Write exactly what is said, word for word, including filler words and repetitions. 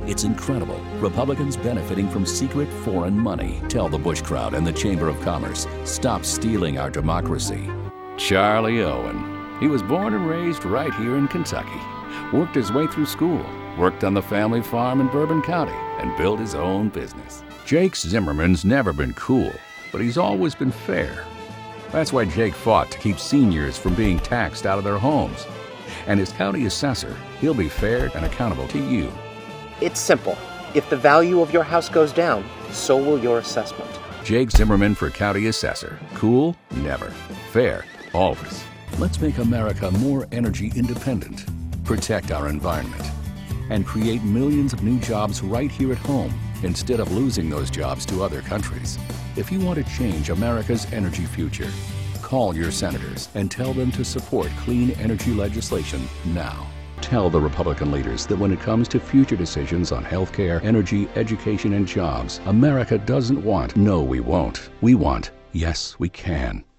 It's incredible. Republicans benefiting from secret foreign money. Tell the Bush crowd and the Chamber of Commerce, stop stealing our democracy. Charlie Owen. He was born and raised right here in Kentucky. Worked his way through school, worked on the family farm in Bourbon County, and built his own business. Jake Zimmerman's never been cool, but he's always been fair. That's why Jake fought to keep seniors from being taxed out of their homes. And as county assessor, he'll be fair and accountable to you. It's simple. If the value of your house goes down, so will your assessment. Jake Zimmerman for county assessor. Cool? Never. Fair? Always. Let's make America more energy independent, protect our environment, and create millions of new jobs right here at home instead of losing those jobs to other countries. If you want to change America's energy future, call your senators and tell them to support clean energy legislation now. Tell the Republican leaders that when it comes to future decisions on healthcare, energy, education, and jobs, America doesn't want, no, we won't. We want, yes, we can.